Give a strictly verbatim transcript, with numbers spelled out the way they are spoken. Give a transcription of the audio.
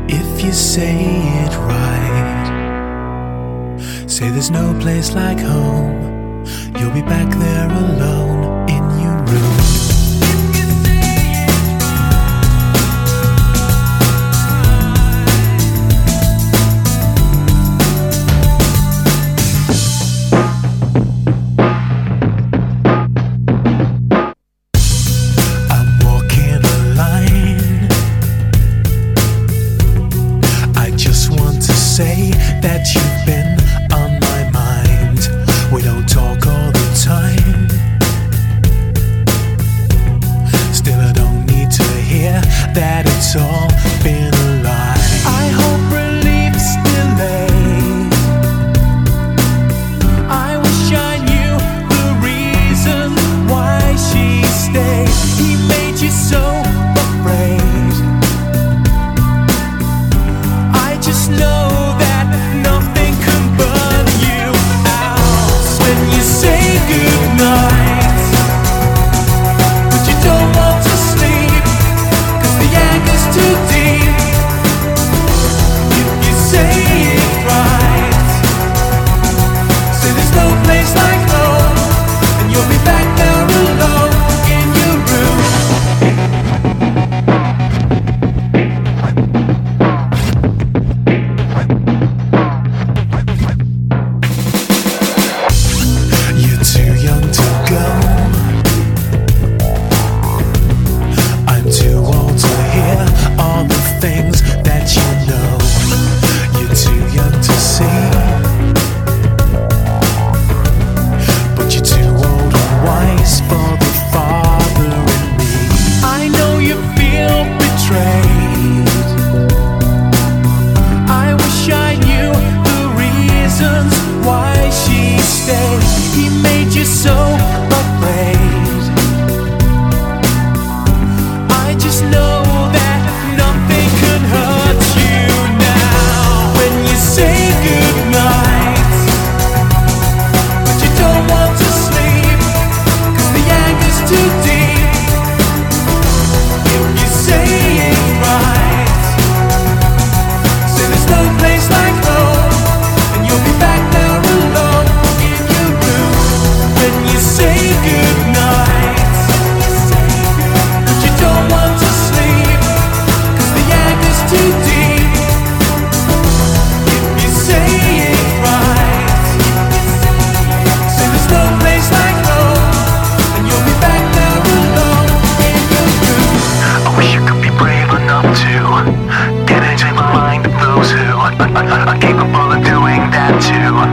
If you say it right, say there's no place like home, you'll be back there alone in your room. That you've been on my mind. We don't talk all the time. Still I don't need to hear that it's all been a lie. I hope relief's delayed. I wish I knew the reason why she stayed. He made you so afraid. I just know nothing can burn you out when you say goodnight, but you don't want to sleep, 'cause the anger's too deep. If you say it right, say there's no place like home, and you'll be back there alone in your room. Too young to go. I'm too old to hear all the things that you know. You're too young to see, but you're too old and wise for the father in me. I know you feel betrayed. I wish I knew the reasons why she stayed. He made you so afraid. I just know that nothing can hurt you now when you say goodnight, but you don't want to sleep, 'cause the anger's too deep. If you say it right, say there's no place like home, and you'll be back there alone in your room. When you say goodnight, but you don't want to sleep, 'cause the anger's too deep. If you say it right, say there's no place like home, and you'll be back there alone in your room. I wish you could be brave enough to get into the mind of those who are, are, are capable of doing that too.